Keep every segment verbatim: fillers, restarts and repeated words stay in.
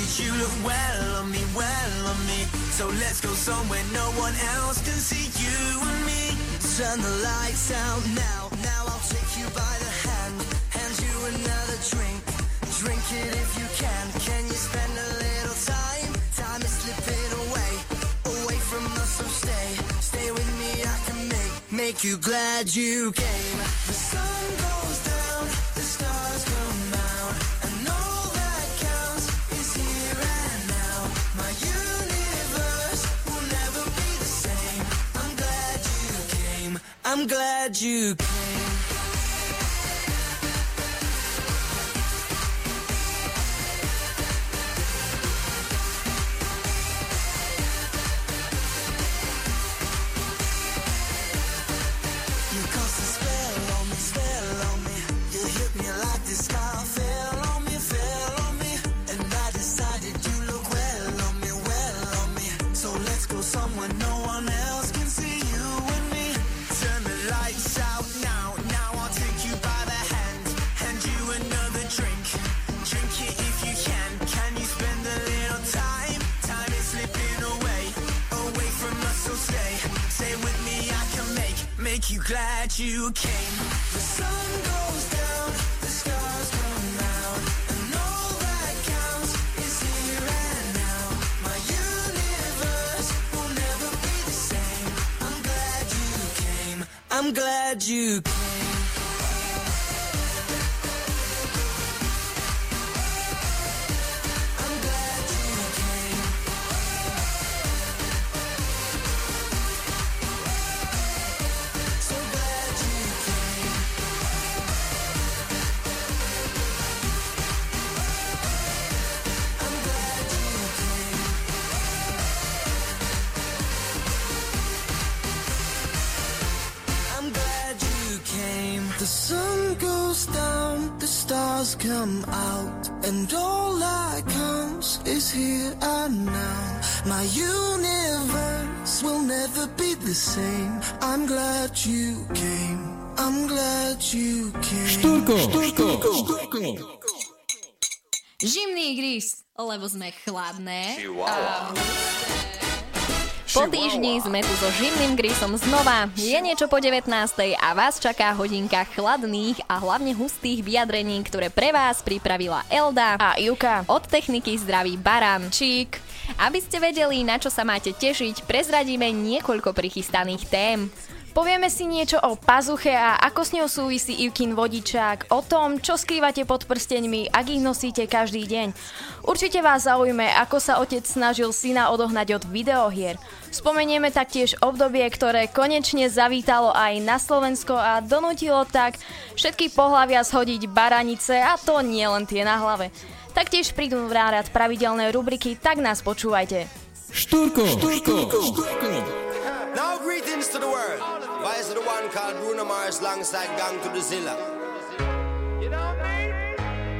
you look well on me, well on me. So let's go somewhere no one else can see you and me. Turn the lights out now, now I'll take you by the hand, hand you another drink, drink it if you can. Can you spend a little time, time is slipping away, away from us, so stay, stay with me, I can make, make you glad you came. The sun goes down, the stars come out, and all that counts is here and now. My universe will never be the same. I'm glad you came, I'm glad you came. You glad you came. The sun goes down, the stars come out, and all that counts is here and now. My universe will never be the same. I'm glad you came, I'm glad you came. The sun goes down, the stars come out, and all that counts is here and now. My universe will never be the same. I'm glad you came, I'm glad you came. Štúrko, štúrko, štúrko. Žimný gris, lebo sme chladné. Chihuahua. Po týždni sme tu so Žimným grisom znova. Je niečo po devätnástej a vás čaká hodinka chladných a hlavne hustých vyjadrení, ktoré pre vás pripravila Elda a Juka. Od techniky zdraví Baran. Čík. Aby ste vedeli, na čo sa máte tešiť, prezradíme niekoľko prichystaných tém. Povieme si niečo o pazuche a ako s ňou súvisí Ivkin vodičák, o tom, čo skrývate pod prsteňmi, ak ich nosíte každý deň. Určite vás zaujme, ako sa otec snažil syna odohnať od videohier. Spomenieme taktiež obdobie, ktoré konečne zavítalo aj na Slovensko a donútilo tak všetky pohlavia schodiť baranice, a to nie len tie na hlave. Taktiež prídu v nárad pravidelné rubriky, tak nás počúvajte. Štúrko, štúrko, štúrko. Now greetings to the world. Vice of the one called Bruno Mars alongside Gang to the Zilla. You know what I mean?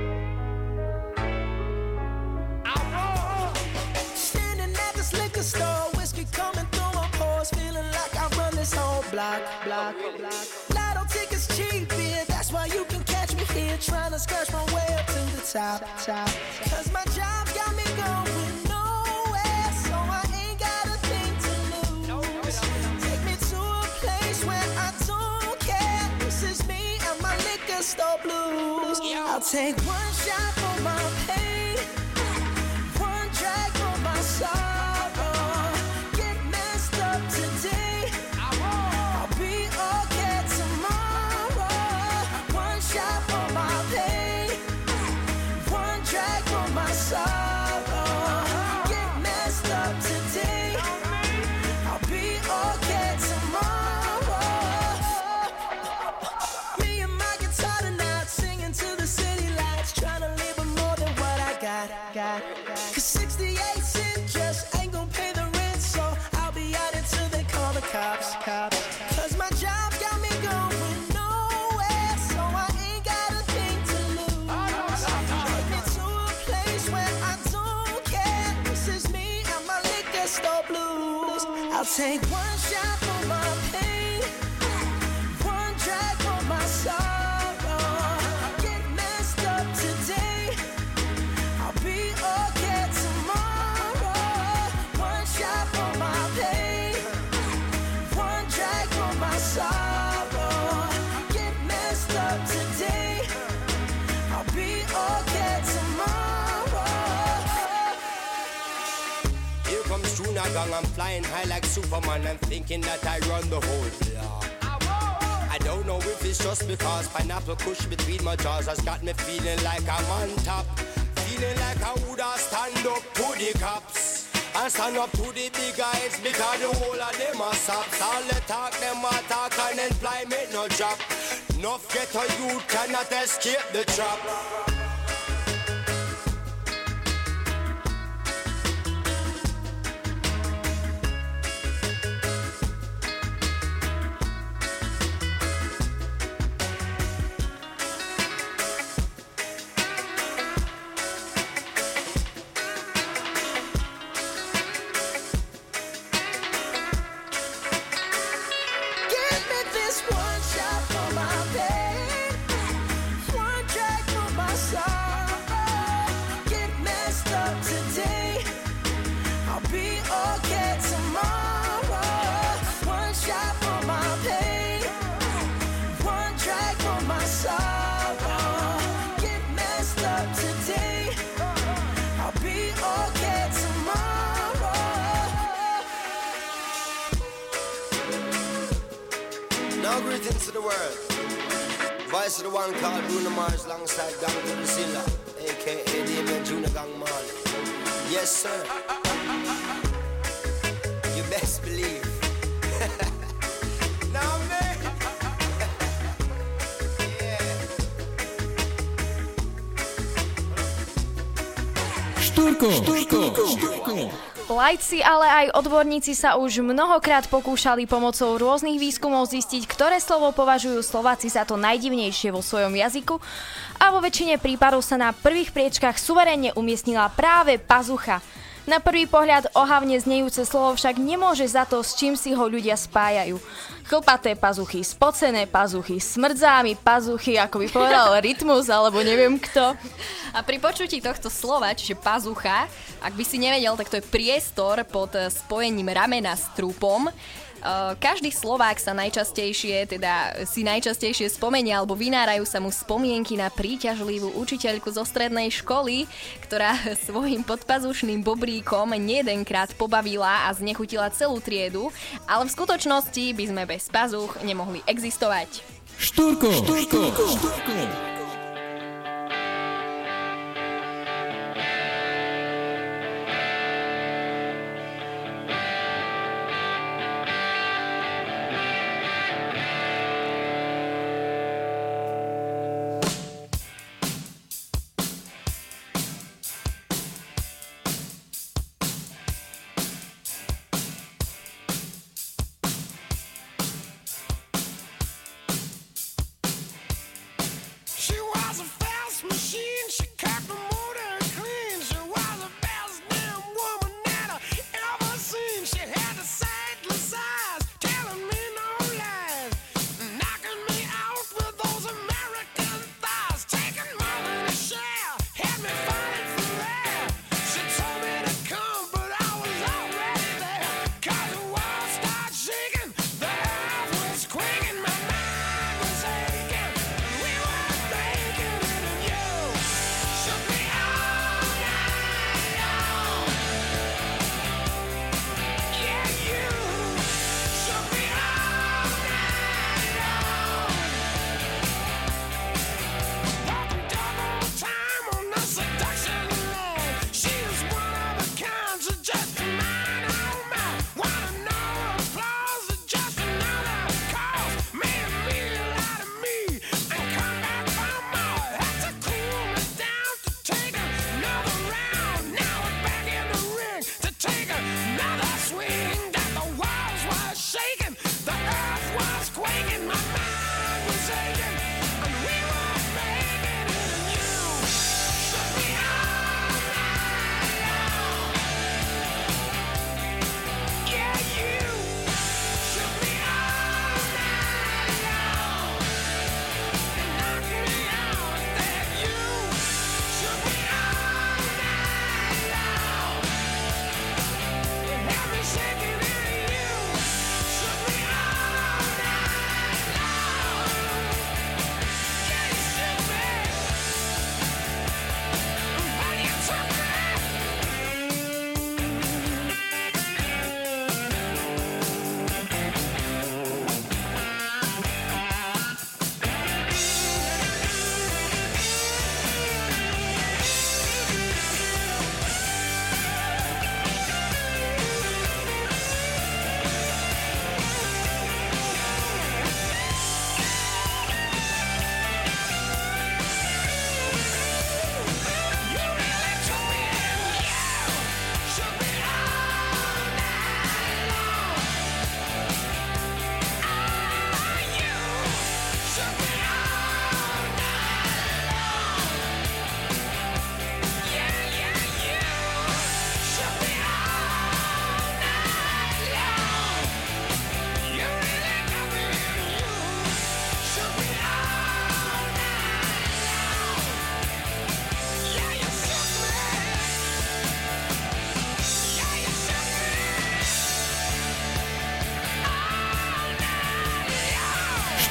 Standing at this liquor store, whiskey coming through my pores, feeling like I run this whole block, block, block. Lotto tickets cheap, yeah, that's why you can catch me here, trying to scratch my way up to the top, top. Cause my job got me going nowhere, so I ain't got a thing to lose. Take me to a place where I don't care. This is me and my liquor store blues. I'll take one shot for my pain, one drag for my sorrow. Get messed up today, I'll be okay tomorrow. One shot for my pain, one drag for my sorrow. Get messed up today, I'll be okay tomorrow. Me and my guitar tonight, singing to the city lights, trying to live with more than what I got, got. Cause sixty-eight cent just ain't gonna pay the rent, so I'll be out until they call the cops, cops. Cause my job got me going nowhere, so I ain't got a thing to lose. Take me to a place where I don't care. This is me and my liquor store blues. I'll take one shot for my pain, one drag for my sorrow. Get messed up today, I'll be okay tomorrow. gang. I'm flying high like Superman and thinking that I run the whole block. I don't know if it's just because pineapple kush between my jaws has got me feeling like I'm on top. Feeling like I woulda stand up to the cops and stand up to the big guys because the whole of them are sops. All the talk, them a talk and employment no job. Enough ghetto youth cannot escape the trap. Greetings to the world. Voice of the one called Bruno Mars alongside Gang to the Zilla, aka Damien Junior Gang Man. Yes, sir. You best believe. Now, man. Štúrko, štúrko, štúrko. Lajci, ale aj odborníci sa už mnohokrát pokúšali pomocou rôznych výskumov zistiť, ktoré slovo považujú Slováci za to najdivnejšie vo svojom jazyku a vo väčšine prípadov sa na prvých priečkách suverénne umiestnila práve pazucha. Na prvý pohľad ohavne znejúce slovo však nemôže za to, s čím si ho ľudia spájajú. Chlpaté pazuchy, spocené pazuchy, smrdzámi pazuchy, ako by povedal Rytmus, alebo neviem kto. A pri počutí tohto slova, čiže pazucha, ak by si nevedel, tak to je priestor pod spojením ramena s trupom. Každý Slovák sa najčastejšie, teda si najčastejšie spomenie alebo vynárajú sa mu spomienky na príťažlivú učiteľku zo strednej školy, ktorá svojim podpazušným bobríkom nejedenkrát pobavila a znechutila celú triedu, ale v skutočnosti by sme bez pazuch nemohli existovať. Štúrko, štúrko, štúrko.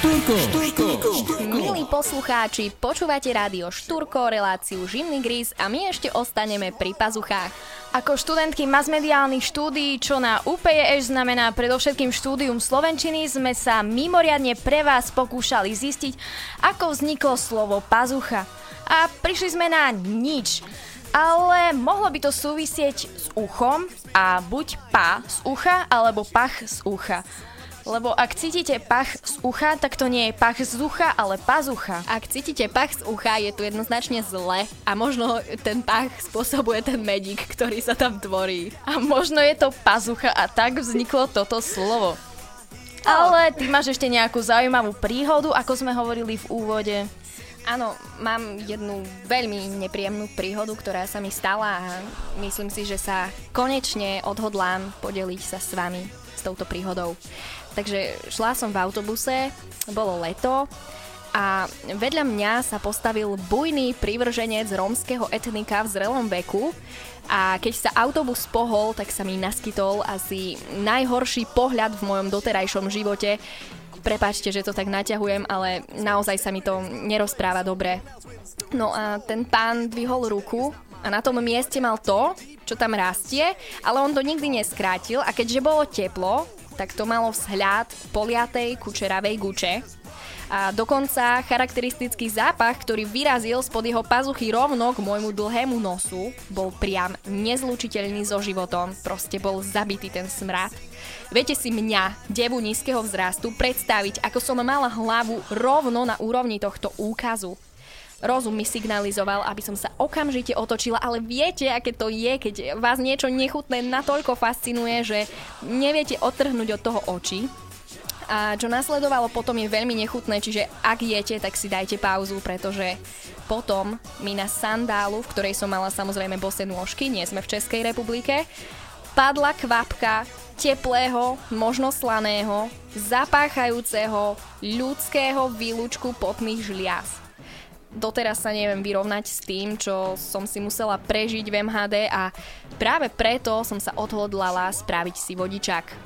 Štúrko, Štúrko, Milí poslucháči, počúvate rádio Štúrko, reláciu Živný gríz a my ešte ostaneme pri pazuchách. Ako študentky masmediálnych štúdií, čo na ú pé é eš znamená predovšetkým štúdium slovenčiny, sme sa mimoriadne pre vás pokúšali zistiť, ako vzniklo slovo pazucha. A prišli sme na nič. Ale mohlo by to súvisieť s uchom a buď pa z ucha, alebo pach z ucha. Lebo ak cítite pach z ucha, tak to nie je pach z ucha, ale pazucha. Ak cítite pach z ucha, je to jednoznačne zle a možno ten pach spôsobuje ten medík, ktorý sa tam tvorí. A možno je to pazucha a tak vzniklo toto slovo. Ale ty máš ešte nejakú zaujímavú príhodu, ako sme hovorili v úvode. Áno, mám jednu veľmi nepríjemnú príhodu, ktorá sa mi stala a myslím si, že sa konečne odhodlám podeliť sa s vami s touto príhodou. Takže šla som v autobuse, bolo leto a vedľa mňa sa postavil bujný prívrženec rómskeho etnika v zrelom veku a keď sa autobus pohol, tak sa mi naskytol asi najhorší pohľad v mojom doterajšom živote. Prepáčte, že to tak naťahujem, ale naozaj sa mi to nerozpráva dobre. No a ten pán dvihol ruku a na tom mieste mal to, čo tam rastie, ale on to nikdy neskrátil a keďže bolo teplo, tak to malo vzhľad poliatej kučeravej guče. A dokonca charakteristický zápach, ktorý vyrazil spod jeho pazuchy rovno k môjmu dlhému nosu, bol priam nezlučiteľný so životom. Proste bol zabitý ten smrad. Viete si mňa, devu nízkeho vzrastu, predstaviť, ako som mala hlavu rovno na úrovni tohto úkazu. Rozum mi signalizoval, aby som sa okamžite otočila, ale viete, aké to je, keď vás niečo nechutné natoľko fascinuje, že neviete odtrhnúť od toho oči. A čo nasledovalo potom je veľmi nechutné, čiže ak jete, tak si dajte pauzu, pretože potom mi na sandálu, v ktorej som mala samozrejme bosé nôžky, nie sme v Českej republike, padla kvapka teplého, možno slaného, zapáchajúceho ľudského výlučku potných žliaz. Doteraz sa neviem vyrovnať s tým, čo som si musela prežiť v em há dé a práve preto som sa odhodlala spraviť si vodičák.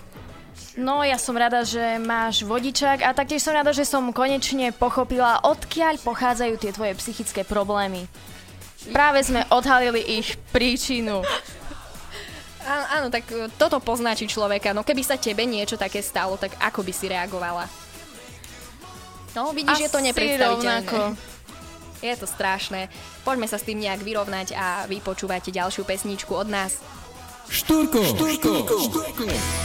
No, ja som rada, že máš vodičák a taktiež som rada, že som konečne pochopila, odkiaľ pochádzajú tie tvoje psychické problémy. Práve sme odhalili ich príčinu. Á, áno, tak toto poznačí človeka. No keby sa tebe niečo také stalo, tak ako by si reagovala? No, vidíš, je to nepredstaviteľné. Rovnako. Je to strašné. Poďme sa s tým nejak vyrovnať a vy počúvate ďalšiu pesničku od nás. Štúrko, Štúrko, Štúrko.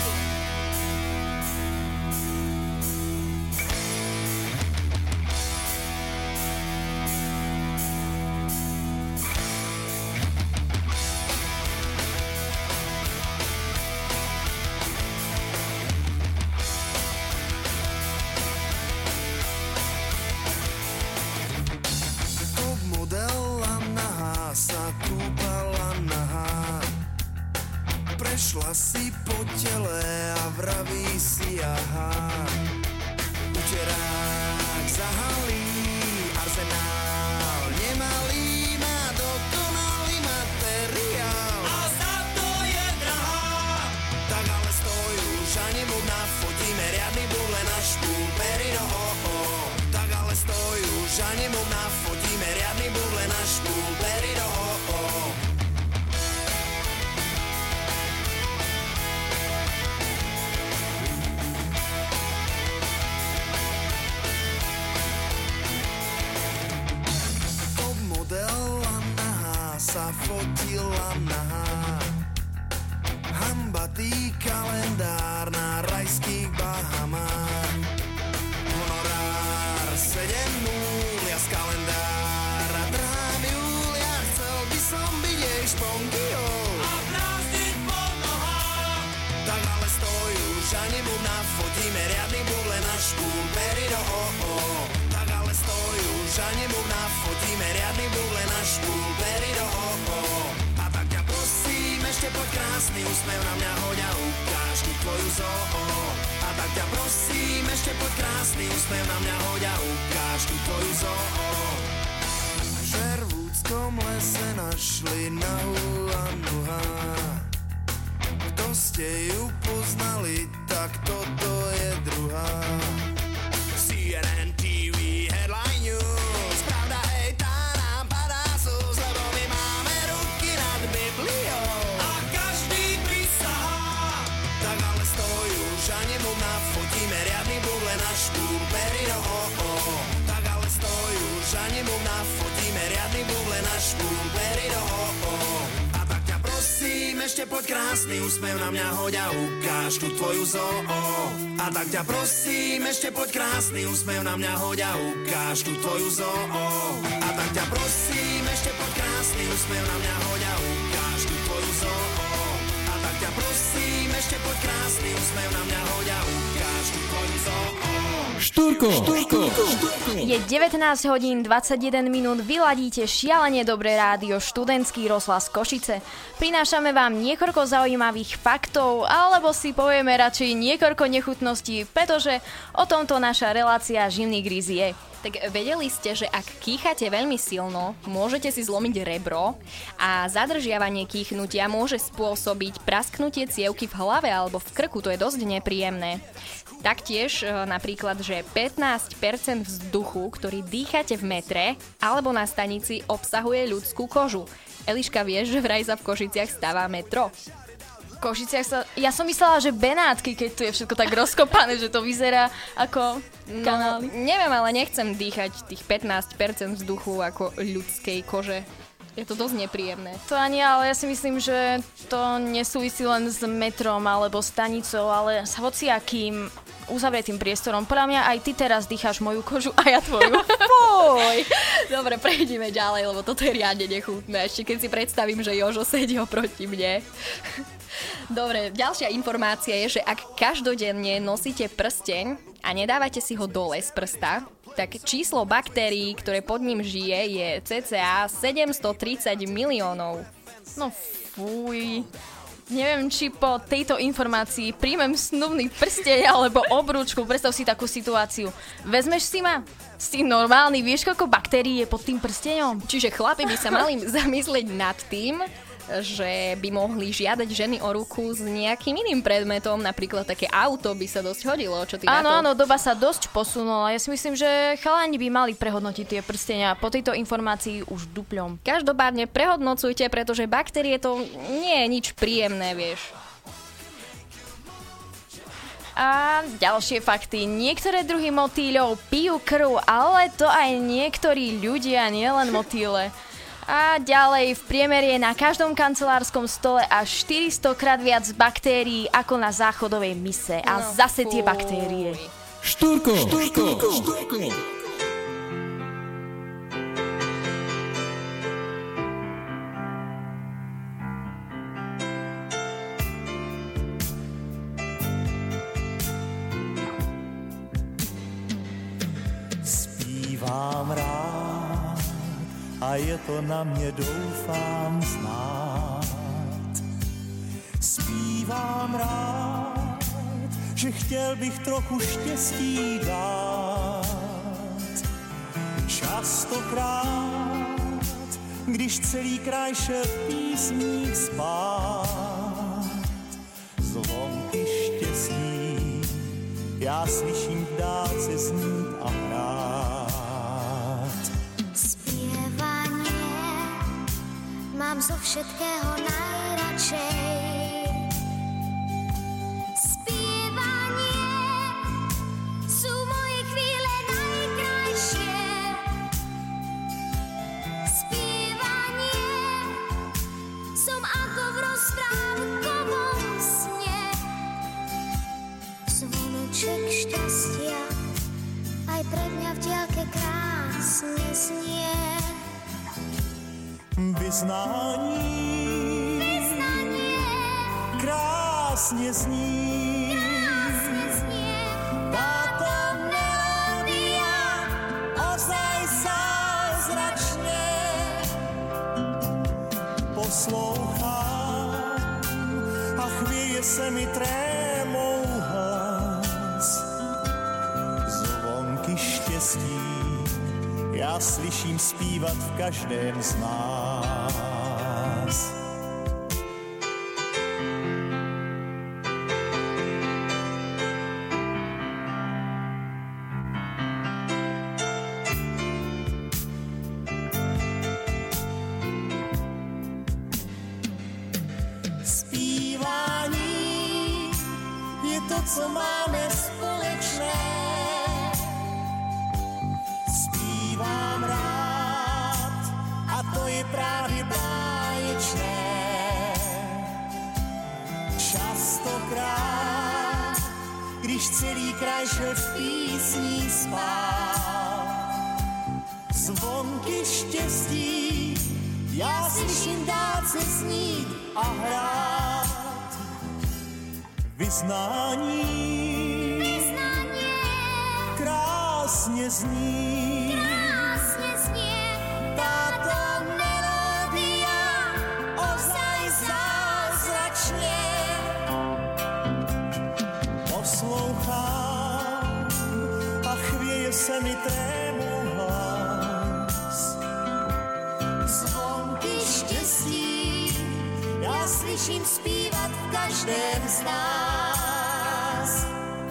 Prešla si po tele a vraví si aha. Uterák zahalí, arzenál nemalý, má dokonalý materiál. A za to je drahá. Tak ale stoj už ani mu nafotíme riadny buble na špúl, perino oh oh. Tak ale stoj už ani mu nafotíme riadny buble na špúl, perino oh oh. Sa fotila nahá. Hambatý kalendár na rajských Bahamách. Honorár sedem nul, ja z kalendára trhám Julia. Chcel by som byť jej špongiou a brázdiť pod nohám. Tak ale stoj už ani mu nafotíme riadny buble na špúl, perino oh oh. Tak ale stoj už ani mu nafotíme riadny buble na špúl, perino oh oh. A tak ťa prosím, ešte poď krásny úsmev na mňa hoď a ukáž tu tvoju zoo. A tak ťa prosím, ešte poď krásny úsmev na mňa hoď a ukáž tu tvoju zoo. V Šervúdskom lese našli nahu a nuha. Kto ste ju poznali, tak toto je druhá. Si C N N T V headline news. Pravda, hej, tá nám padá sus, lebo my máme ruky nad Bibliou. A každý prisahá, tak ale stoj už ani mu nafotíme riadny buble na špúpery, no oh, oh. Tak ale stoj už ani mu nafotíme riadny buble na špúpery, no oh, oh. A tak ťa prosím, ešte poď krásny úsmev na mňa hoď a ukáž tú tvoju zoo. A tak ťa prosím, ešte poď krásny úsmev na mňa hoď a ukáž tú tvoju zoo. A tak ťa prosím, ešte poď krásny úsmev na mňa hoď a ukáž tú tvoju zoo. A tak ťa prosím, ešte poď krásny úsmev na mňa hoď a ukáž tú tvoju zoo. Štúrko, Štúrko, Je devätnásť hodín dvadsaťjeden minút, vyladíte šialene dobré rádio Študentský rozhlas Košice. Prinášame vám niekoľko zaujímavých faktov, alebo si povieme radšej niekoľko nechutností, pretože o tomto naša relácia Živný gríz je. Tak vedeli ste, že ak kýchate veľmi silno, môžete si zlomiť rebro a zadržiavanie kýchnutia môže spôsobiť prasknutie cievky v hlave alebo v krku, to je dosť nepríjemné. Taktiež napríklad, že pätnásť percent vzduchu, ktorý dýchate v metre alebo na stanici, obsahuje ľudskú kožu. Eliška, vieš, že vraj sa v Košiciach stáva metro? Košiciach sa... Ja som myslela, že Benátky, keď tu je všetko tak rozkopané, že to vyzerá ako kanály. No, neviem, ale nechcem dýchať tých pätnásť percent vzduchu ako ľudskej kože. Je to dosť nepríjemné. To ani, ale ja si myslím, že to nesúvisí len s metrom alebo stanicou, ale s hociakým uzavretým priestorom. Podľa mňa aj ty teraz dýcháš moju kožu a ja tvoju. Fuj! Dobre, prejdeme ďalej, lebo toto je riadne nechutné. Ešte keď si predstavím, že Jožo sedí oproti mne. Dobre, ďalšia informácia je, že ak každodenne nosíte prsteň a nedávate si ho dole z prsta, tak číslo baktérií, ktoré pod ním žije, je cca sedemstotridsať miliónov. No fuj. Neviem, či po tejto informácii príjmem snubný prsteň alebo obrúčku. Predstav si takú situáciu. Vezmeš si ma? Si normálny, vieš, koľko baktérií je pod tým prsteňom? Čiže chlapi by sa mali zamyslieť nad tým, že by mohli žiadať ženy o ruku s nejakým iným predmetom, napríklad také auto by sa dosť hodilo. Čo ty áno, na to? áno, doba sa dosť posunula. Ja si myslím, že chalani by mali prehodnotiť tie prstenia po tejto informácii už dupľom. Každopádne prehodnocujte, pretože baktérie to nie je nič príjemné, vieš. A ďalšie fakty. Niektoré druhy motýľov pijú krv, ale to aj niektorí ľudia, nielen motýle. A ďalej, v priemere je na každom kancelárskom stole až štyristo krát viac baktérií ako na záchodovej mise. A No, zase tie fuj. baktérie. Štúrko, Štúrko, Štúrko. Zpívám rád a je to na mě, doufám, znát. Zpívám rád, že chtěl bych trochu štěstí dát. Častokrát, když celý kraj šel v písních spát, zvonky štěstí já slyším v dálce znít a hrát. Spievanie mám zo všetkého najradšej. Spievanie sú moje chvíle najkrajšie. Spievanie som ako v rozprávkovom sne. Zvoneček šťastia aj pre mňa v diaľke krásne znie. Vyznání, Vyznanie krásně zní, krásne znie. táto melódia ozaj zázračne. Poslouchám a chvěje se mi trémou hlas. Zvonky štěstí já slyším zpívat v každém z nás. co máme společné. Zpívám rád a to je právě báječné. Častokrát, když celý kraj šel v písní spát, zvonky štěstí já slyším dát se snít a hrát. Vyznání, Vyznanie, krásně zní, krásne znie, táto melódia ozaj zázračně. Poslouchám a chvěje se mi trému hlas. Zvonky štěstí já slyším zpívat v každém z nás.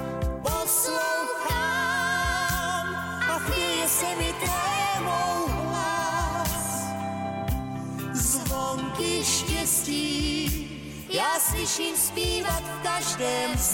Poslouchám a chvěje se mi trémou hlas. Zvonky štěstí já slyším zpívat v každém z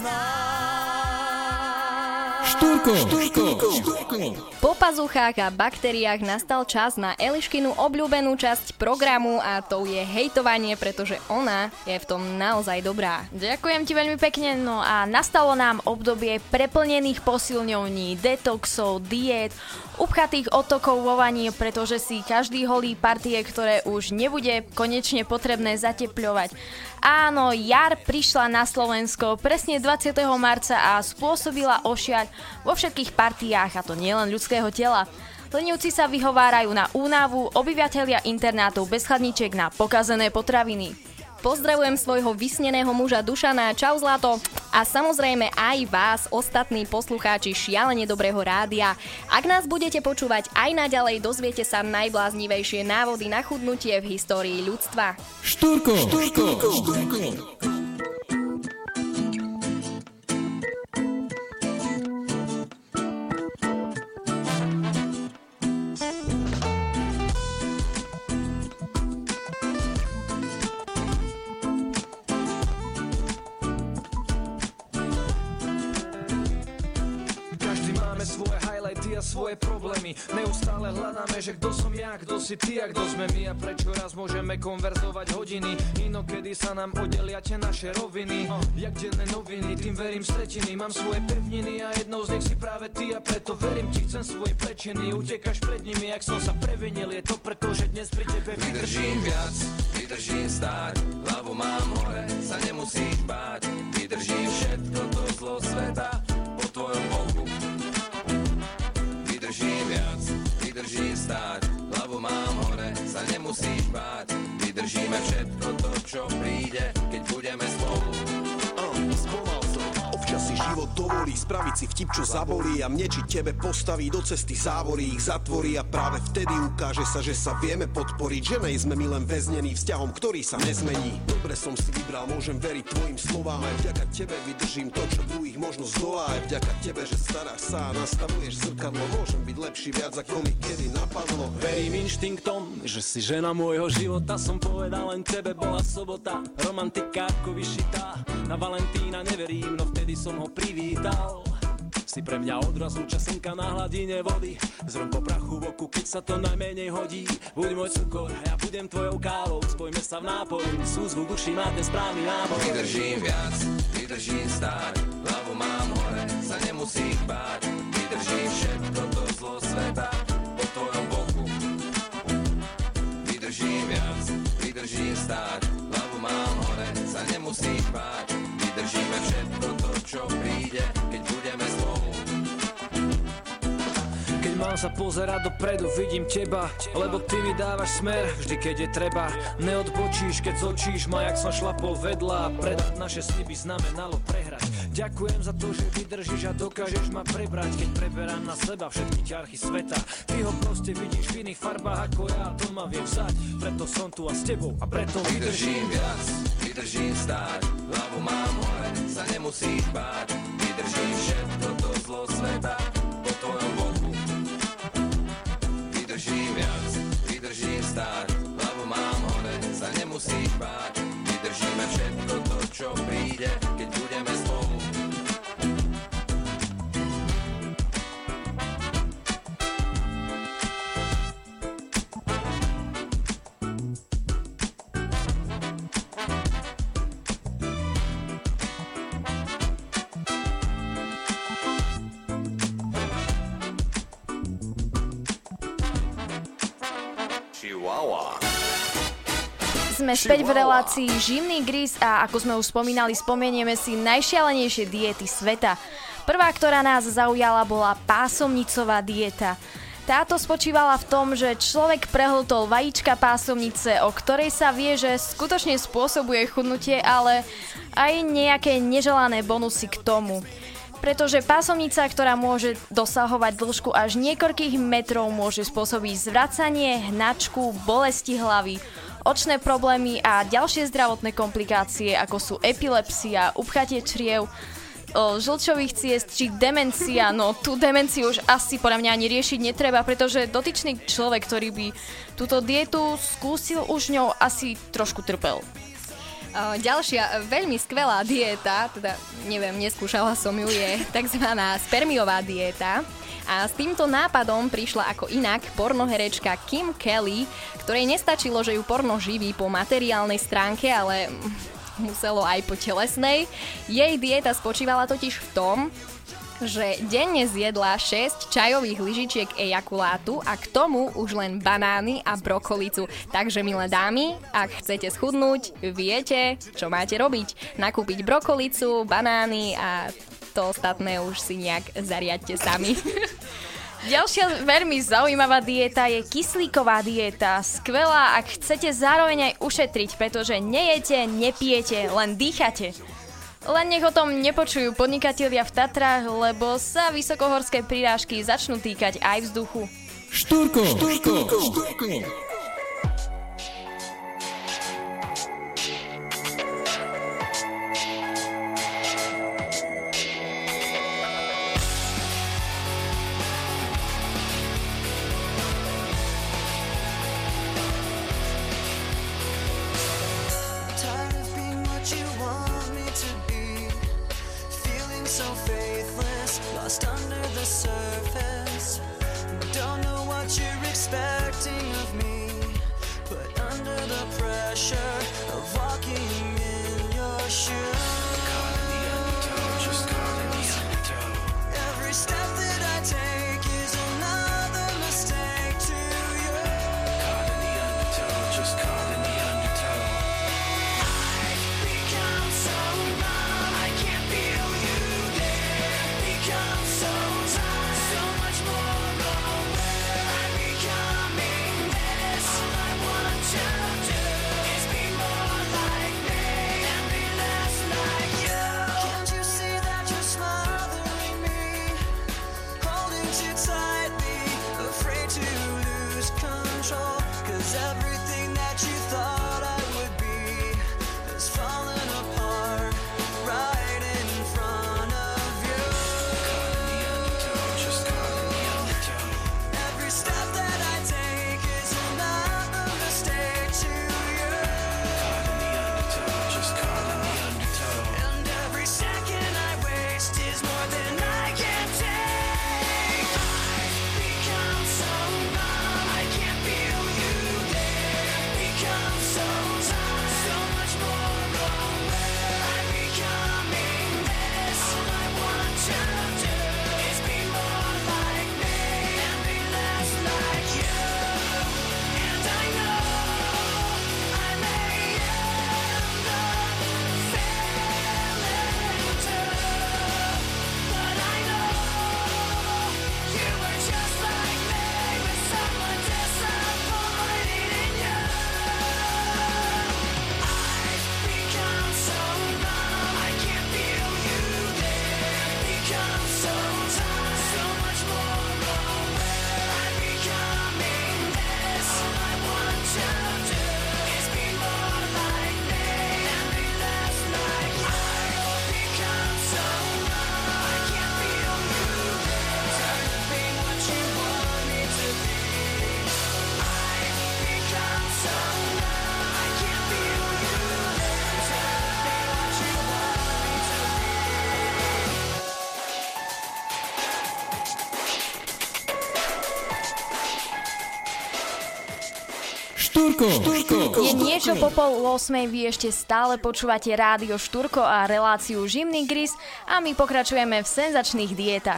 nás. Štúrko, štúrko, štúrko. Po pazuchách a baktériách nastal čas na Eliškinu obľúbenú časť programu a to je hejtovanie, pretože ona je v tom naozaj dobrá. Ďakujem ti veľmi pekne, no a nastalo nám obdobie preplnených posilňovní, detoxov, diét, upchatých otokov vo vani, pretože si každý holí partie, ktoré už nebude konečne potrebné zatepľovať. Áno, jar prišla na Slovensko presne dvadsiateho marca a spôsobila ošiaľ vo všetkých partiách, a to nielen ľudského tela. Lenivci sa vyhovárajú na únavu, obyvatelia internátov bez chladničiek na pokazené potraviny. Pozdravujem svojho vysneného muža Dušana, čau zlato, a samozrejme aj vás, ostatní poslucháči šialene dobrého rádia. Ak nás budete počúvať aj naďalej, dozviete sa najbláznivejšie návody na chudnutie v histórii ľudstva. Štúrko, štúrko, štúrko. Svoje problémy, neustále hľadáme, že kto som ja, kto si ty a kto sme my a prečo raz môžeme konverzovať hodiny, inokedy sa nám oddelia tie naše roviny, jak denné noviny, tým verím stretiny, mám svoje pevniny a jednou z nich si práve ty a preto verím ti, chcem svoje plečiny, utekaš pred nimi, jak som sa previnil, je to preto, že dnes pri tebe vydržím viac, vydržím stáť, hlavu mám hore, sa nemusíš báť, vydržím všetko to zlo sveta po tvojom boku. Vydržím viac, vydržím stáť, hlavu mám hore, sa nemusíš báť, vydržíme všetko to, čo príde, keď budeme spolu. Spomal som, občas si život dovolí spraviť si vtip, čo zabolí a mne či tebe postaví do cesty závory, ich zatvorí a práve vtedy ukáže sa, že sa vieme podporiť, že nejsme my len väznení vzťahom, ktorý sa nezmení. Dobre som si vybral, môžem veriť tvojim slovám, aj vďaka tebe vydržím to, čo druhých možno zdolá, aj vďaka tebe, že staráš sa a nastavuješ zrkadlo, môžem byť lepší viac, ako mi kedy napadlo. Verím inštinktom, že si žena môjho života, som povedal len tebe, bola sobota, romantika ako vyšitá, na Valentína neverím, no vtedy som ho privítal. Si pre mňa odraz lúča slnka na hladine vody, zrn po prachu v oku, keď sa to najmenej hodí. Buď môj cukor, ja budem tvojou kávou, spojme sa v nápoji, súzvu duši má ten správny náboj. Vydržím viac, vydržím stáť, hlavu mám hore, sa nemusíš báť, vydržím všetko to zlo sveta po tvojom boku. Vydržím viac, vydržím stáť, hlavu mám hore, sa nemusíš báť, vydržíme všetko to, čo príde, keď budeme spolu. Keď mám sa pozerať dopredu, vidím teba, lebo ty mi dávaš smer, vždy keď je treba. Neodbočíš, keď zočíš ma, jak som šlapol vedľa, a predať naše sliby znamenalo prehrať. Ďakujem za to, že vydržíš a dokážeš ma prebrať, keď preberám na seba všetky ťarchy sveta. Ty ho proste vidíš v iných farbách ako ja, to ma viem vzať, preto som tu a s tebou a preto vydržím viac, vydržím stáť, hlavu mám hore, sa nemusíš báť, vydržím všetko to zlo sveta po tvojom boku. Vydržím viac, vydržím stáť, hlavu mám hore, sa nemusíš báť, vydržíme všetko to, čo príde, keď budeme spolu. Chihuahua. Sme späť v relácii Živný gris a ako sme už spomínali, spomenieme si najšialenejšie diety sveta. Prvá, ktorá nás zaujala, bola pásomnicová dieta. Táto spočívala v tom, že človek prehltol vajíčka pásomnice, o ktorej sa vie, že skutočne spôsobuje chudnutie, ale aj nejaké neželané bonusy k tomu. Pretože pásomnica, ktorá môže dosahovať dĺžku až niekoľkých metrov, môže spôsobiť zvracanie, hnačku, bolesti hlavy, očné problémy a ďalšie zdravotné komplikácie, ako sú epilepsia, upchatie čriev, žlčových ciest či demencia. No tú demenciu už asi podľa mňa ani riešiť netreba, pretože dotyčný človek, ktorý by túto dietu skúsil, už ňou asi trošku trpel. Ďalšia veľmi skvelá dieta, teda neviem, neskúšala som ju, je takzvaná spermiová dieta. A s týmto nápadom prišla ako inak pornoherečka Kim Kelly, ktorej nestačilo, že ju porno živí po materiálnej stránke, ale muselo aj po telesnej. Jej dieta spočívala totiž v tom, že denne zjedla šesť čajových lyžičiek ejakulátu a k tomu už len banány a brokolicu. Takže, milé dámy, ak chcete schudnúť, viete, čo máte robiť. Nakúpiť brokolicu, banány a to ostatné už si nejak zariadte sami. Ďalšia veľmi zaujímavá dieta je kyslíková dieta. Skvelá, ak chcete zároveň aj ušetriť, pretože nejete, nepijete, len dýchate. Len nech o tom nepočujú podnikatelia v Tatrách, lebo sa vysokohorské prirážky začnú týkať aj vzduchu. Štúrko, štúrko, štúrko. Štúrko, Štúrko. Je niečo po pol ôsmej, vy ešte stále počúvate rádio Štúrko a reláciu Živný gris a my pokračujeme v senzačných dietách.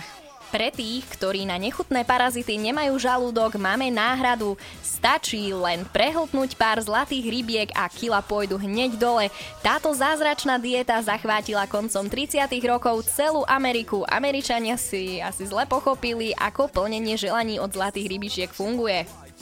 Pre tých, ktorí na nechutné parazity nemajú žalúdok, máme náhradu. Stačí len prehltnúť pár zlatých rybiek a kila pôjdu hneď dole. Táto zázračná dieta zachvátila koncom tridsiatych rokov celú Ameriku. Američania si asi zle pochopili, ako plnenie želaní od zlatých rybičiek funguje.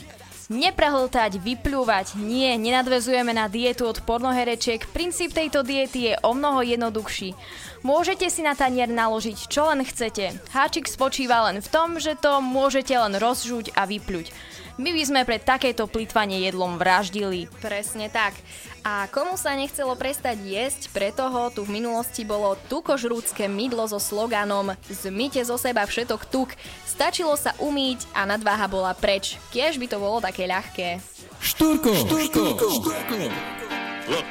Neprehltať, vypľúvať, nie, nenadväzujeme na dietu od pornoherečiek. Princíp tejto diety je o mnoho jednoduchší. Môžete si na tanier naložiť čo len chcete. Háčik spočíva len v tom, že to môžete len rozžuť a vypľuť. My by sme pre takéto plytvanie jedlom vraždili. Presne tak. A komu sa nechcelo prestať jesť, pre toho tu v minulosti bolo tukožrúdske mydlo so sloganom Zmyte zo seba všetok tuk. Stačilo sa umýť a nadváha bola preč. Kiež by to bolo také ľahké. Štúrko, Štúrko, Štúrko. Look,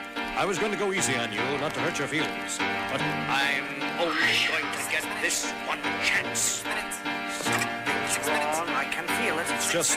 I was going to go easy on you, not to hurt your feelings, but I'm only going to get this one chance. Something's wrong, I can feel it. It's just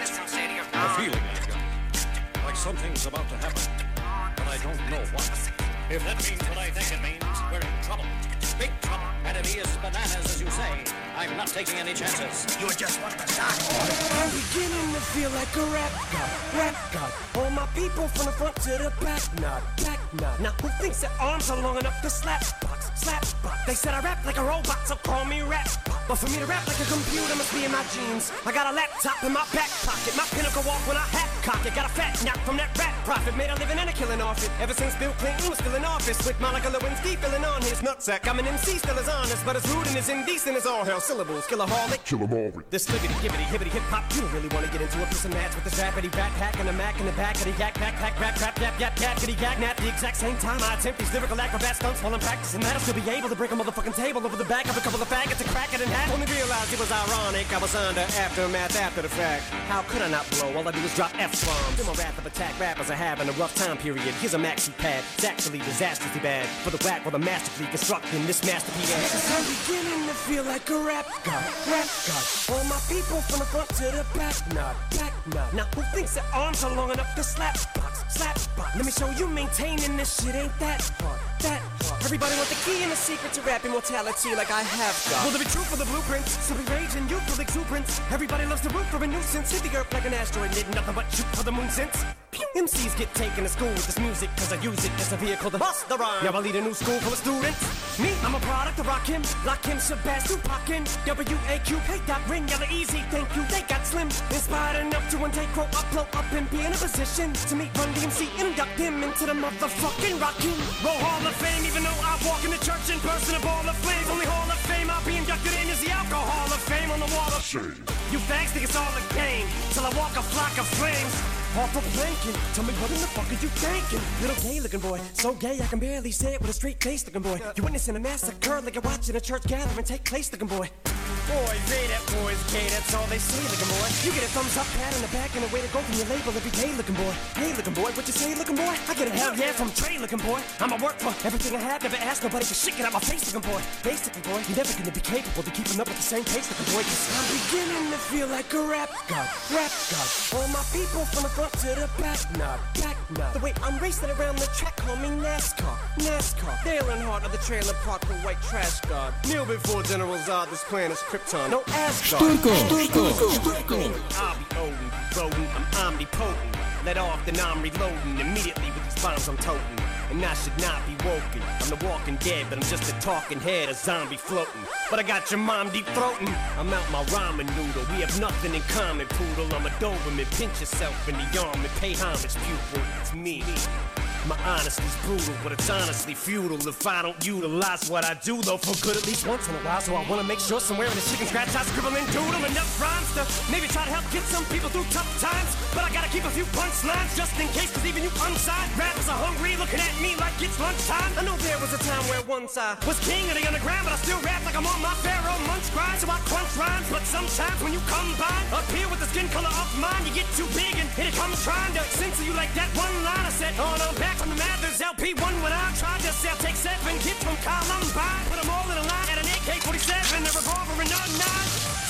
a feeling I've got. Like something's about to happen, but I don't know what. If that means what I think it means, we're in trouble. Big trouble. And if he is bananas, as you say, I'm not taking any chances. You just want to die. I'm beginning to feel like a rap god, rap god. All my people from the front to the back, nod, back nod. Now who thinks their arms are long enough to slap box, slap box? They said I rap like a robot, so call me rap. But for me to rap like a computer must be in my jeans. I got a laptop in my back pocket, my pinnacle walk when I hat cock it. Got a fat knock from that rap profit, made a living and a killing off it. Ever since Bill Clinton was still in office, with Monica Lewinsky filling on his nutsack. I'm an M C, still as honest, but as rude and as indecent as all hell. Syllables, killaholic, kill 'em all. This liggity, gibbity, hibbity, hip hop. You don't really wanna get into a piece of match with this rapidy rat pack and a mac in the back of the yak back pack rap rap yap yap yap kitty yak nap. The exact same time I attempt these lyrical acrobat stunts while I'm practicing that, I'll still be able to break a motherfucking table over the back of a couple of faggots and crack it in half. Only realized it was ironic, I was under aftermath after the fact. How could I not blow? All I do is drop F-bombs. In my wrath of attack, rappers are having a rough time period. Here's a maxi pad, it's actually disastrously bad. For the whack while I'm masterfully constructing this masterpiece. I'm beginning to feel like a rap god, rap god. All my people from the front to the back, nod, back nod. Now who thinks their arms are long enough to slap box, slap box? Let me show you maintaining this shit ain't that hard, that hard. Everybody want the key and the secret to rap immortality like I have got. Will there be truth for the blueprints? Simply rage and youthful exuberance. Everybody loves to root for a nuisance. Hit the earth like an asteroid, did nothing but shoot for the moon since. M Cs get taken to school with this music, cause I use it as a vehicle to bust the rhyme. Now I lead a new school full of students. Me, I'm a product of Rakim, Lakim, Shabazz, Tupac, and W A Q, K. Dot, Ring, Yella, Easy, thank you. They got slim, inspired enough to one day grow up, blow up, and be in a position to meet Run D M C and induct him into the motherfucking Rockin' Roll Hall of Fame. Even though I walk in the church in person, a ball of flames. Only Hall of Fame I'll be inducted in is the Alcohol of Fame on the wall of shame. You fags think it's all a game till I walk a flock of flames. Off a planking, tell me what in the fuck are you thinking? Little gay looking boy, so gay I can barely say it with a straight face looking boy. You witnessing a massacre like you're watching a church gathering take place looking boy. Boy, they that boy's gay, that's all they say looking boy. You get a thumbs up, pat on the back, and a way to go from your label every day looking boy. Hey looking boy, what you say looking boy? I get a hell yeah from Trey looking boy. I'ma work for everything I have, never ask nobody for shit, get out my face looking boy. Face looking boy, you're never gonna be capable of keeping up with the same pace looking boy. Cause I'm beginning to feel like a rap god, rap god. All my people from the front to the back, nod, back nod. The way I'm racing around the track, call me NASCAR, NASCAR. Dale Earnhardt of the trailer park, the white trash god. Kneel before General Zod, this planet's Krypton. No Asgard. Štúrko, Štúrko, Štúrko. I'll be Odin, rodent, I'm omnipotent. Let off, then I'm reloading. Immediately with these bombs I'm toting. And I should not be woken. I'm the walking dead, but I'm just a talking head, a zombie floating. But I got your mom deep throating. I'm out my ramen noodle. We have nothing in common, poodle. I'm a Doberman. Pinch yourself in the arm and pay homage, pupil. It's me. My honesty's brutal, but it's honestly futile if I don't utilize what I do, though, for good at least once in a while. So I wanna make sure somewhere in the chicken scratch I scribble and doodle enough rhymes to maybe try to help get some people through tough times. But I gotta keep a few punchlines just in case, cause even you unsigned rappers are hungry, looking at me like it's lunchtime. I know there was a time where once I was king of the underground, but I still rap like I'm on my Pharaoh Munch grind. So I crunch rhymes, but sometimes when you combine up here with the skin color of mine, you get too big and here it comes trying to censor you like that one line I said. Oh no, back from the Mathers L P one when I tried to sell, take seven kids from Columbine, put them all in a line at an A K forty-seven, a revolver and a nine.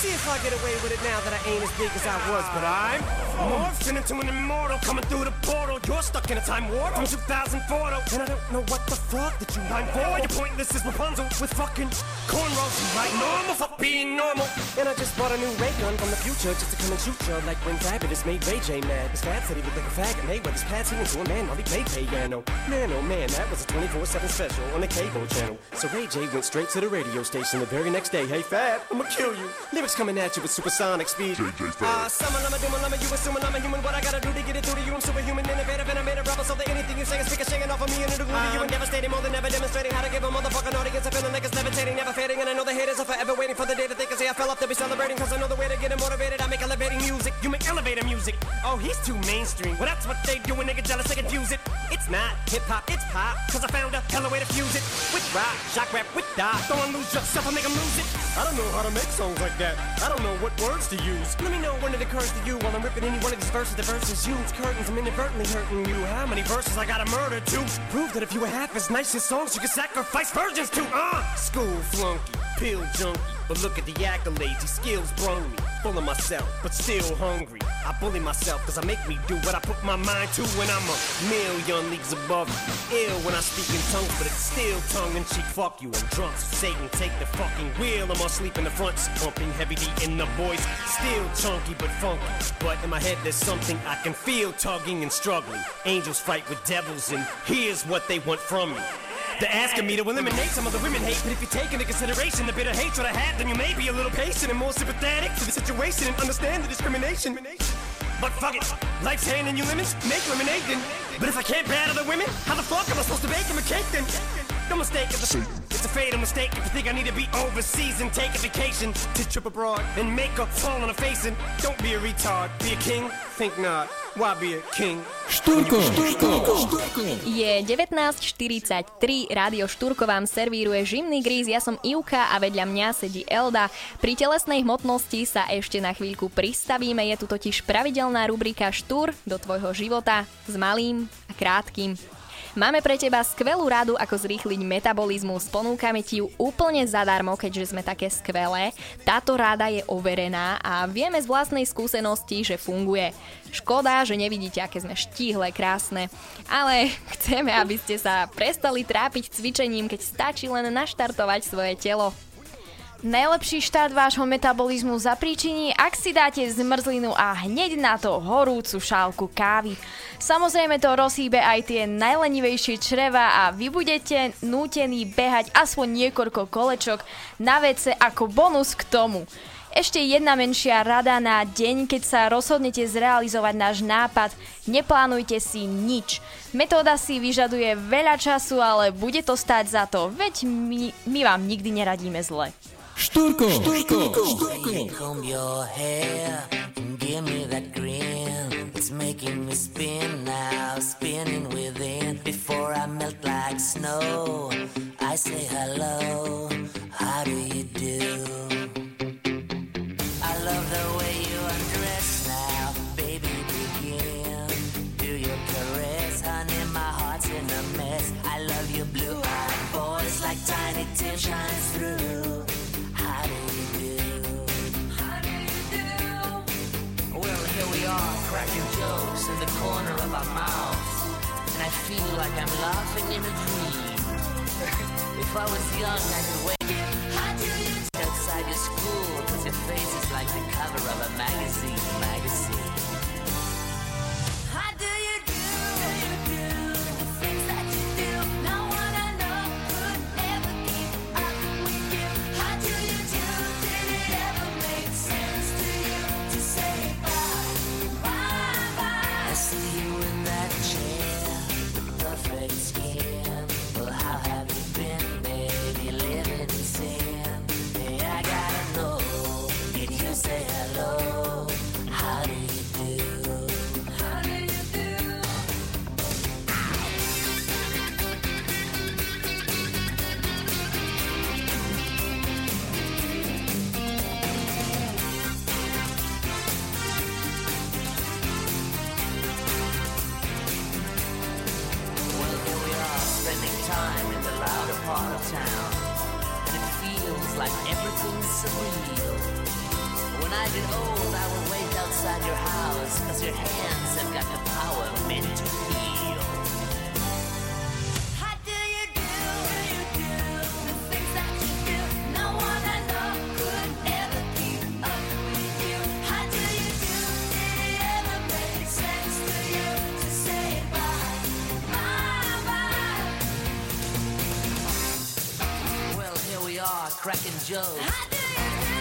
See if I get away with it now that I ain't as big as I was, but I'm morphing into an immortal coming through the portal. You're stuck in a time warp from two thousand four, though, and I don't know what the fuck that you rhyme for. You're pointless as Rapunzel with fucking cornrows. You like normal for being normal. And I just bought a new ray gun from the future just to come and shoot you like when Fabulous made Ray J mad. His dad said he looked like a faggot. Hey, with his pads he into a man while he played piano. Man, oh man, that was a twenty-four seven special on the cable channel. So Ray J went straight to the radio station the very next day. Hey Fab, I'ma kill you. Lyrics coming at you with supersonic speed. J J Fab. Ah, uh, someone I'm a doom, I'm a you assuming I'm a human. What I gotta do to get it through to you? I'm superhuman, innovative, and I made a rubber so that anything you say is speaking shaking off of me and it'll glue to you and devastating more than ever, demonstrating how to give a motherfucking audience a feeling like it's levitating, never fading. And I know the haters are forever waiting for the day that they can say I fell off to be celebrating, cause I know the way to get it motivated. I make elevating music, you make elevator music. Oh, he's too mainstream. Well, that's what they do when they get jealous, they confuse it. It's not hip hop, it's pop, cause I found a hella way to fuse it. With rock, shock rap, with die. Don't wanna lose yourself, I make them lose it. I don't know how to make songs like that. I don't know what words to use. Let me know when it occurs to you while I'm ripping any one of these verses. The verses use curtains, I'm inadvertently hurting you. How many verses I gotta murder to prove that if you were half as nice as songs you could sacrifice virgins to? Uh, school flunky, pill junkie, but look at the accolades, these skills brung me. Full of myself, but still hungry. I bully myself cause I make me do what I put my mind to when I'm a million leagues above you. Ill when I speak in tongues, but it's still tongue-in-cheek. Fuck you, I'm drunk, so Satan take the fucking wheel. I'm asleep in the front, pumping heavy D in the voice. Still chunky but funky, but in my head there's something I can feel tugging and struggling. Angels fight with devils and here's what they want from me. They're asking me to eliminate some of the women hate, but if you take into consideration the bitter hatred I have, then you may be a little patient and more sympathetic to the situation and understand the discrimination. But fuck it, life's handing you lemons, make lemonade then. But if I can't battle the women, how the fuck am I supposed to bake them a cake then? No mistake, it's a, it's a fatal mistake if you think I need to be overseas and take a vacation to trip abroad and make a fall on a face. And don't be a retard, be a king, think not. Why be a king? Štúrko, Štúrko, Štúrko. Je devätnásť štyridsaťtri, Rádio Štúrko vám servíruje Žimný gríz, ja som Ivka a vedľa mňa sedí Elda. Pri telesnej hmotnosti sa ešte na chvíľku pristavíme, je tu totiž pravidelná rubrika Štúr do tvojho života s malým a krátkým. Máme pre teba skvelú radu, ako zrýchliť metabolizmus. Ponúkame ti ju úplne zadarmo, keďže sme také skvelé. Táto rada je overená a vieme z vlastnej skúsenosti, že funguje. Škoda, že nevidíte, aké sme štíhle, krásne. Ale chceme, aby ste sa prestali trápiť cvičením, keď stačí len naštartovať svoje telo. Najlepší štart vášho metabolizmu zapríčiní, ak si dáte zmrzlinu a hneď na to horúcu šálku kávy. Samozrejme to rozhýbe aj tie najlenivejšie čreva a vy budete nútení behať aspoň niekoľko kolečok na vece ako bonus k tomu. Ešte jedna menšia rada na deň, keď sa rozhodnete zrealizovať náš nápad. Neplánujte si nič. Metóda si vyžaduje veľa času, ale bude to stáť za to, veď my, my vám nikdy neradíme zle. Štúrko, Štúrko, Štúrko. Comb your hair and give me that grin. It's making me spin now, spinning within. Before I melt like snow, I say hello, how do you do? I love the way you undress now, baby begin. Do your caress, honey, my heart's in a mess. I love your blue-eyed voice like Tiny Tim shines through. How do you do? How do you do? Well, here we are, cracking jokes in the corner of our mouths, and I feel like I'm laughing in a dream. If I was young, I could wait outside your school, cause your face is like the cover of a magazine, magazine. How do you do? The things that you do, no one I know could ever keep up with you. How do you do? Did it ever make sense to you to say bye, bye, bye? I see you in that chair, with perfect skin. Well, how have you been, baby, living in sin? Hey, I gotta know, did you say hello? How do you do? How do you do? Well, here we are, spending time in the louder part of town, and it feels like everything's surreal. When I get old, I will wait outside your house, cause your hands have got the power meant to heal. How do you do, do you do the things that you do? No one I know could ever keep up with you. How do you do, did it ever make sense to you to say bye, bye, bye? Well, here we are, cracking jokes. How do you do?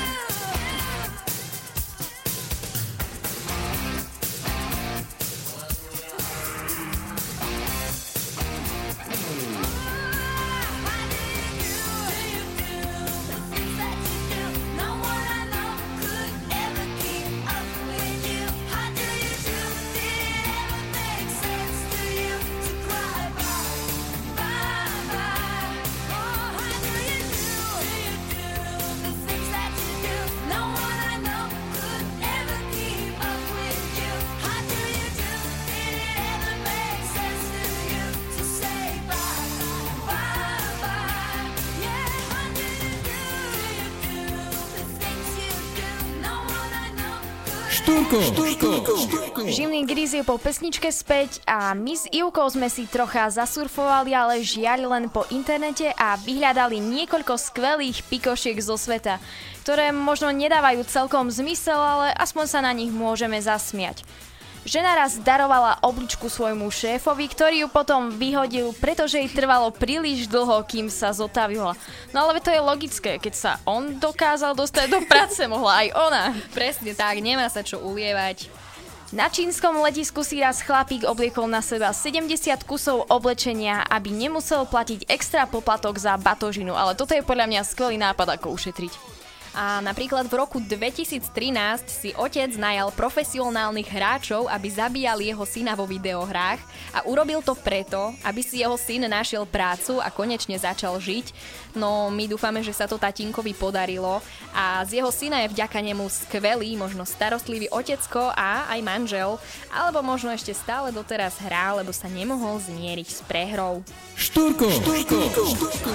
Štúrko, štúrko, štúrko. Živný Gris je po pesničke späť a my s Ivkou sme si trocha zasurfovali, ale žiaľ len po internete a vyhľadali niekoľko skvelých pikošiek zo sveta, ktoré možno nedávajú celkom zmysel, ale aspoň sa na nich môžeme zasmiať. Žena raz darovala obličku svojmu šéfovi, ktorý ju potom vyhodil, pretože jej trvalo príliš dlho, kým sa zotavila. No ale to je logické, keď sa on dokázal dostať do práce, mohla aj ona. Presne tak, nemá sa čo ulievať. Na čínskom letisku si raz chlapík obliekol na seba sedemdesiat kusov oblečenia, aby nemusel platiť extra poplatok za batožinu, ale toto je podľa mňa skvelý nápad, ako ušetriť. A napríklad v roku dvetisíctrinásť si otec najal profesionálnych hráčov, aby zabíjali jeho syna vo videohrách a urobil to preto, aby si jeho syn našiel prácu a konečne začal žiť. No my dúfame, že sa to tatínkovi podarilo a z jeho syna je vďaka nemu skvelý, možno starostlivý otecko a aj manžel, alebo možno ešte stále doteraz hrá, lebo sa nemohol zmieriť s prehrou. Štúrko, štúrko, štúrko.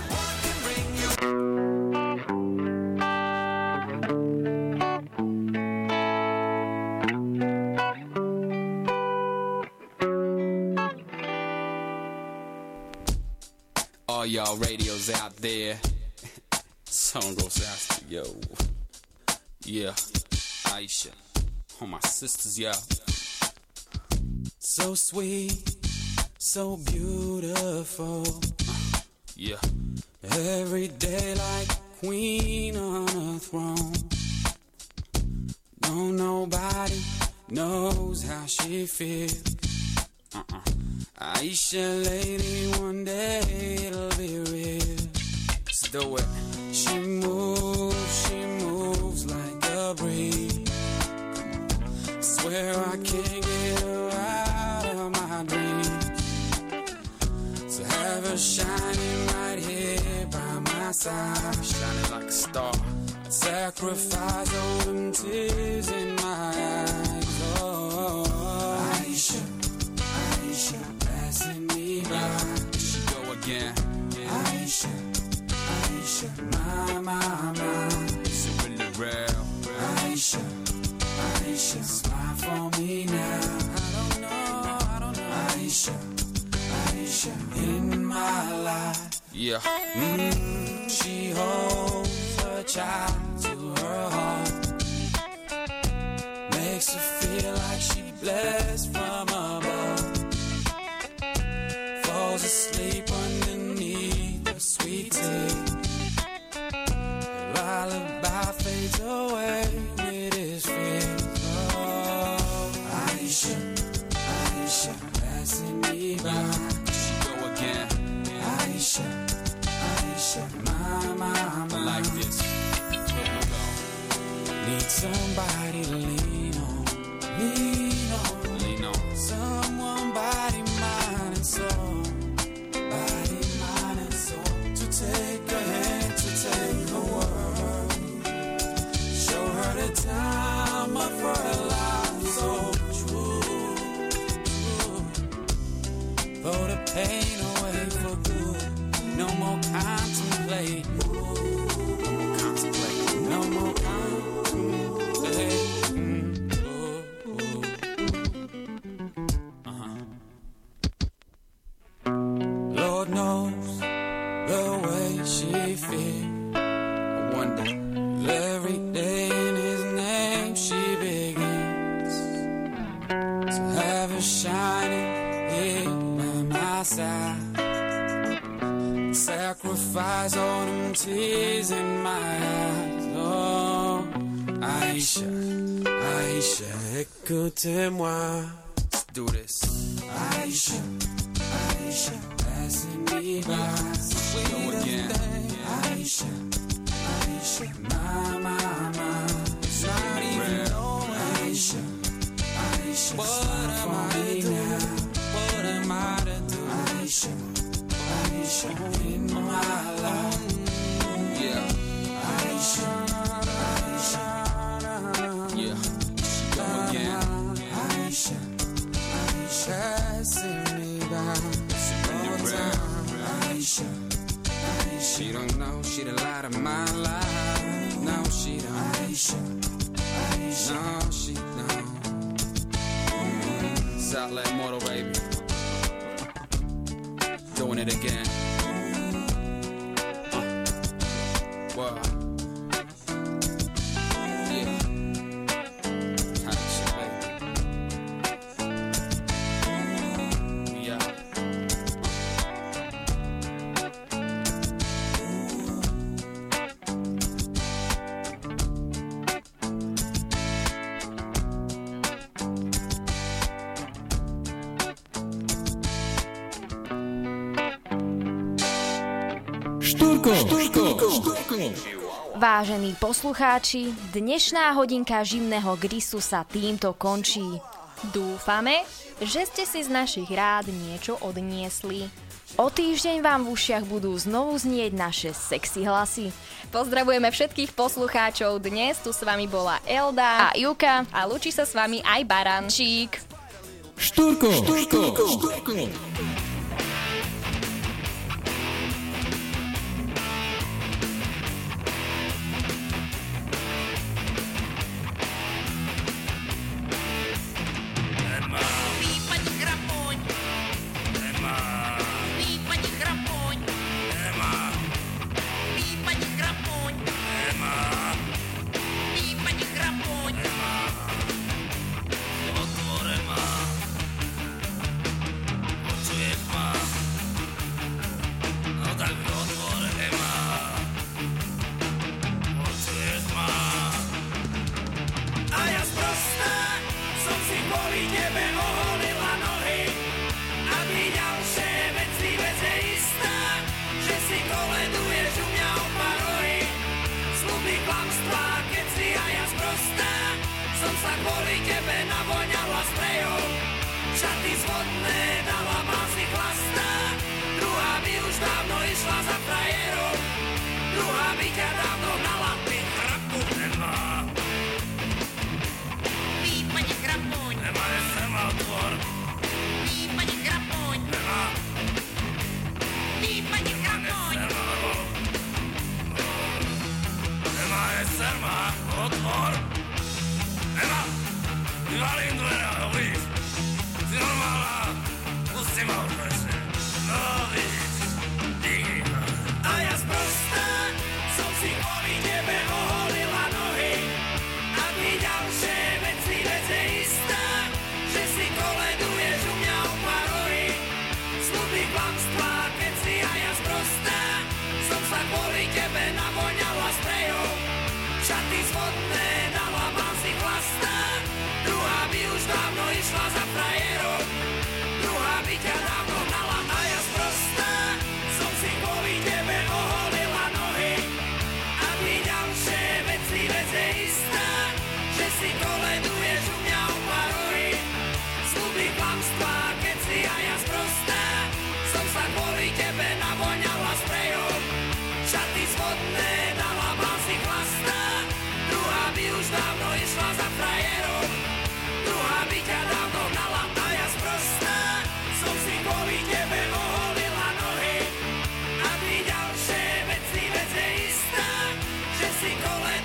All y'all radios out there, song goes out to yo. Yeah, Aisha, all my sisters, yeah. So sweet, so beautiful. Yeah, every day like queen on a throne. No, nobody knows how she feels. Uh-uh. Aisha, lady, one day it'll be real. Let's do it. She moves, she moves like a breeze. Swear I can't get her out of my dreams. So have her shining right here by my side, shining like a star. I'd sacrifice all them tears in my eyes. Oh, Aisha, Aisha. Passing me by. Here she go again. Yeah. Aisha, Aisha, my, my, my. Is it really real? Aisha, Aisha, smile for me now. I don't know, I don't know. Aisha, Aisha, in my life. Yeah. Mm, she holds her child to her heart. Makes her feel like she blessed from above. Falls asleep underneath the sweet tea. Lullaby fades away with his feet. Oh, Aisha, Aisha, passing me by. Here she go again. Aisha, Aisha, my, my, my. Like this. Here we go. Need somebody to lean on, lean on, lean on. Someone body, mind and soul. Time of her life so true, true. Throw the pain away for good. No more contemplate. No more contemplate. no more complicating. Ooh, ooh. Uh-huh. Lord knows the way she feels. I wonder every day in his name she begins to have a shining here by my side. Sacrifice all them tears in my eyes. Oh, Aisha, Aisha, écoutez-moi. Let's do this. Aisha, Aisha, passing me by. Go again. Aisha, Aisha, my, my, my. It's not even over. Aisha, Aisha, what am I to do? What am I to do? Aisha, Aisha, in my life. Yeah. Aisha, Aisha. Yeah. Go again. Aisha, Aisha, passing me by. Aisha, Aisha. She don't know she the light of my life. No, she don't. Aisha, Aisha. No, she don't. Mm-hmm. Southland Motor, baby. Doing it again. Uh. Wow. Yeah. Aisha, baby. Yeah. Štúrko, štúrko, štúrko. Vážení poslucháči, dnešná hodinka živného grisu sa týmto končí. Dúfame, že ste si z našich rád niečo odniesli. O týždeň vám v ušiach budú znovu znieť naše sexy hlasy. Pozdravujeme všetkých poslucháčov. Dnes tu s vami bola Elda a Juka a lúči sa s vami aj Barančík. Štúrko, štúrko, štúrko. Že si kole